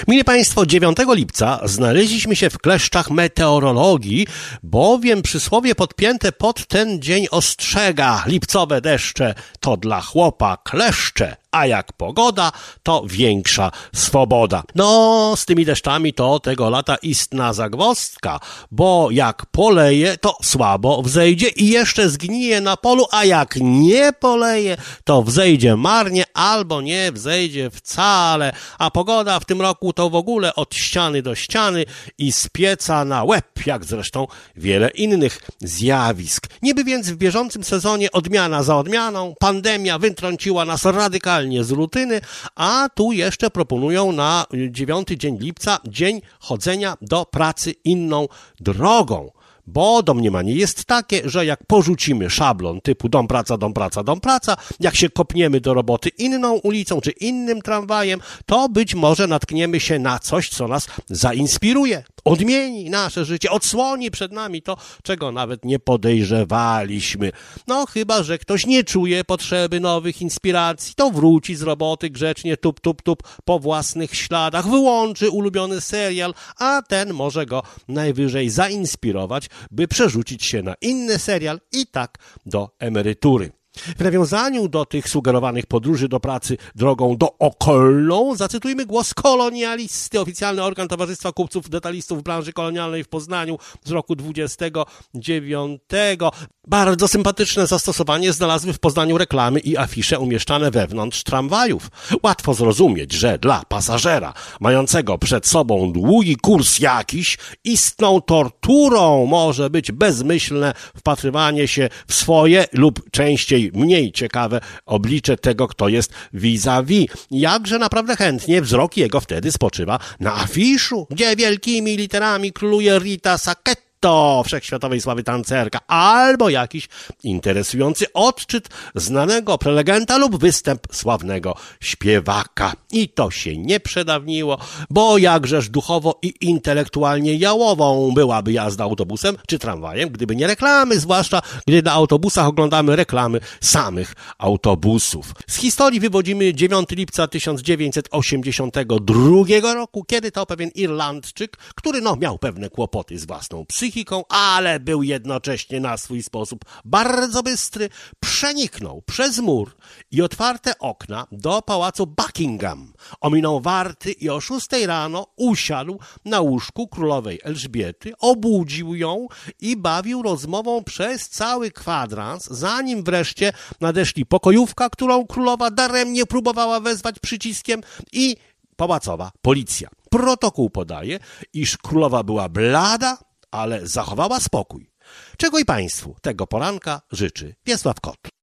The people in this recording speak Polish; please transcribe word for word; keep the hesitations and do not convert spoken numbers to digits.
Mili Państwo, dziewiątego lipca znaleźliśmy się w kleszczach meteorologii, bowiem przysłowie podpięte pod ten dzień ostrzega: lipcowe deszcze to dla chłopa kleszcze, a jak pogoda, to większa swoboda. No, z tymi deszczami to tego lata istna zagwozdka, bo jak poleje, to słabo wzejdzie i jeszcze zgnije na polu, a jak nie poleje, to wzejdzie marnie albo nie wzejdzie wcale, a pogoda w tym roku to w ogóle od ściany do ściany i z pieca na łeb, jak zresztą wiele innych zjawisk. Niby więc w bieżącym sezonie odmiana za odmianą, pandemia wytrąciła nas radykalnie z rutyny, a tu jeszcze proponują na dziewiąty dzień lipca dzień chodzenia do pracy inną drogą. Bo domniemanie jest takie, że jak porzucimy szablon typu dom, praca, dom, praca, dom, praca, jak się kopniemy do roboty inną ulicą czy innym tramwajem, to być może natkniemy się na coś, co nas zainspiruje, odmieni nasze życie, odsłoni przed nami to, czego nawet nie podejrzewaliśmy. No chyba że ktoś nie czuje potrzeby nowych inspiracji, to wróci z roboty grzecznie tup, tup, tup po własnych śladach, wyłączy ulubiony serial, a ten może go najwyżej zainspirować, by przerzucić się na inny serial i tak do emerytury. W nawiązaniu do tych sugerowanych podróży do pracy drogą dookolną zacytujmy głos kolonialisty, oficjalny organ Towarzystwa Kupców Detalistów w branży kolonialnej w Poznaniu z roku dwudziestego dziewiątego. Bardzo sympatyczne zastosowanie znalazły w Poznaniu reklamy i afisze umieszczane wewnątrz tramwajów. Łatwo zrozumieć, że dla pasażera mającego przed sobą długi kurs jakiś istną torturą może być bezmyślne wpatrywanie się w swoje lub częściej mniej ciekawe oblicze tego, kto jest vis-a-vis. Jakże naprawdę chętnie wzrok jego wtedy spoczywa na afiszu, gdzie wielkimi literami króluje Rita Sacchetto, to wszechświatowej sławy tancerka, albo jakiś interesujący odczyt znanego prelegenta lub występ sławnego śpiewaka. I to się nie przedawniło, bo jakżeż duchowo i intelektualnie jałową byłaby jazda autobusem czy tramwajem, gdyby nie reklamy, zwłaszcza gdy na autobusach oglądamy reklamy samych autobusów. Z historii wywodzimy dziewiątego lipca tysiąc dziewięćset osiemdziesiątego drugiego roku, kiedy to pewien Irlandczyk, który no miał pewne kłopoty z własną psychiką, ale był jednocześnie na swój sposób bardzo bystry, przeniknął przez mur i otwarte okna do pałacu Buckingham. Ominął warty i o szóstej rano usiadł na łóżku królowej Elżbiety, obudził ją i bawił rozmową przez cały kwadrans, zanim wreszcie nadeszli pokojówka, którą królowa daremnie próbowała wezwać przyciskiem, i pałacowa policja. Protokół podaje, iż królowa była blada, ale zachowała spokój. Czego i Państwu tego poranka życzy Wiesław Kot.